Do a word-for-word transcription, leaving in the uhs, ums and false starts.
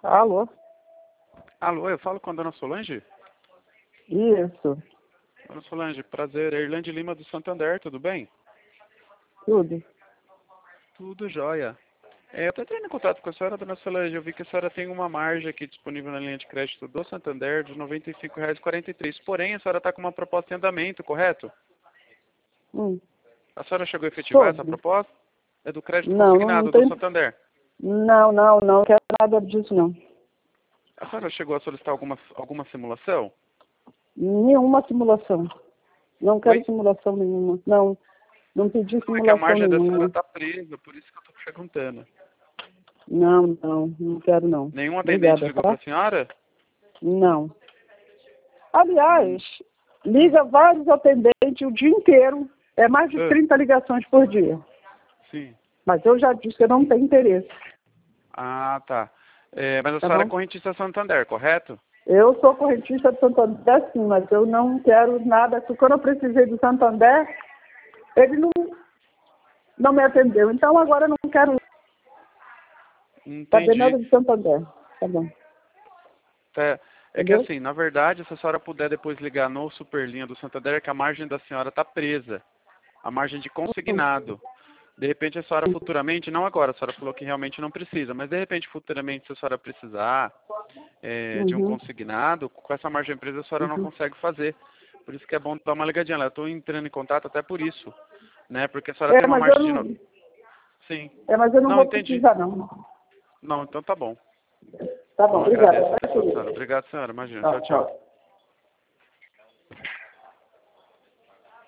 Alô? Alô, eu falo com a dona Solange? Isso, Dona Solange, prazer. É Irlande Lima do Santander, tudo bem? tudo. Tudo jóia. É, eu estou entrando em contato com a senhora, dona Solange. Eu vi que a senhora tem uma margem aqui disponível na linha de crédito do Santander de noventa e cinco reais e quarenta e três centavos. Porém, a senhora está com uma proposta em andamento, correto? Hum. A senhora chegou a efetivar essa Sobre. proposta? É do crédito Não, não, não consignado do tem. Santander. Não, não, não quero nada disso, não. A senhora chegou a solicitar alguma, alguma simulação? Nenhuma simulação. Não quero Oi? simulação nenhuma. Não, não pedi Não, é que a simulação margem da senhora nenhuma. está presa, por isso que eu estou perguntando. Não, não, não quero não. Nenhum atendente Obrigada, ligou para tá? a senhora? Não. Hum. Aliás, liga vários atendentes o dia inteiro. É mais de Ah, trinta ligações por dia. sim. Mas eu já disse que eu não tenho interesse, Ah, tá. É, mas a tá senhora é bom? correntista Santander, correto? Eu sou correntista do Santander, sim, mas eu não quero nada. Quando eu precisei do Santander, ele não, não me atendeu. Então agora eu não quero saber Entendi. nada de Santander. Tá bom. Tá. É que Entendeu? assim, na verdade, se a senhora puder depois ligar no Superlinha do Santander, é que a margem da senhora está presa. A margem de consignado. De repente a senhora futuramente, não agora, a senhora falou que realmente não precisa, mas de repente futuramente se a senhora precisar é, de um Uhum, consignado, com essa margem presa a senhora não uhum. consegue fazer. Por isso que é bom dar uma ligadinha lá. Eu estou entrando em contato até por isso, né? Porque a senhora É, tem uma mas eu margem de... No... não, Sim. é, mas eu não Não, vou entendi. precisar, não. Não, então tá bom. Tá Então bom, eu agradeço a obrigada. atenção, senhora. Obrigado, senhora. Imagina. Tchau, Tchau, tchau. tchau.